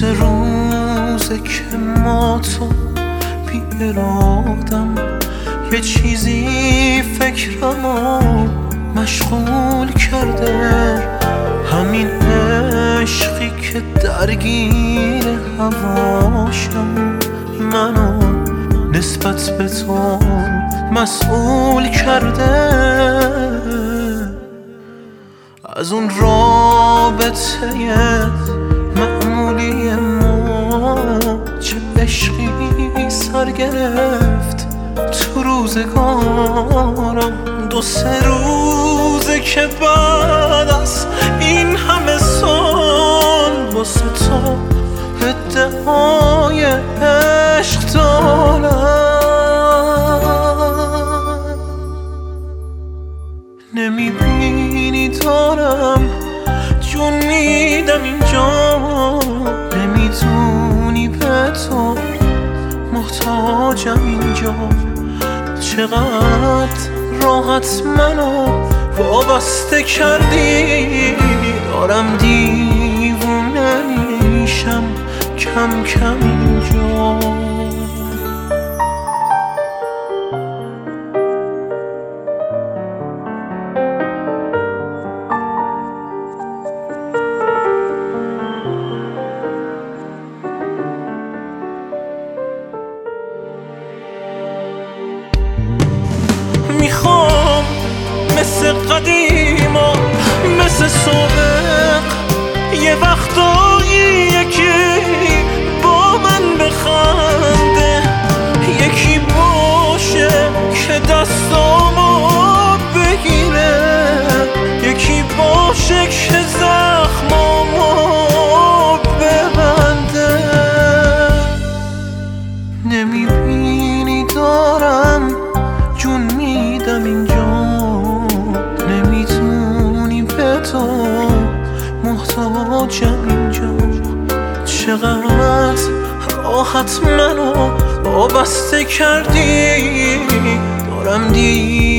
سه روزه که ما تو بی ارادم، یه چیزی فکرمو مشغول کرده، همین عشقی که درگیر هواشم، منو نسبت به تو مسئول کرده. از اون رابطه معمولی ما چه عشقی سر گرفت تو روزگارم. 2-3 روزه که بعد از این همه سال واسه تو ادعای عشق دارم. نمیبینی دارم جون میدم اینجا، نمیدونی به تو محتاجم اینجا. چقدر راحت منو وابسته کردی، دارم دیوونه میشم کم کم اینجا. میخوام مثل قدیما، مثل سابق، یه وقتایی یکی با من بخنده، یکی باشه که دستامو بگیره، یکی باشه که زخمامو ببنده. نمیبینی دارم جون میدم اینجا، نمیتونی به تو محتاجم اینجا. چقدر راحت منو وابسته کردی، دارم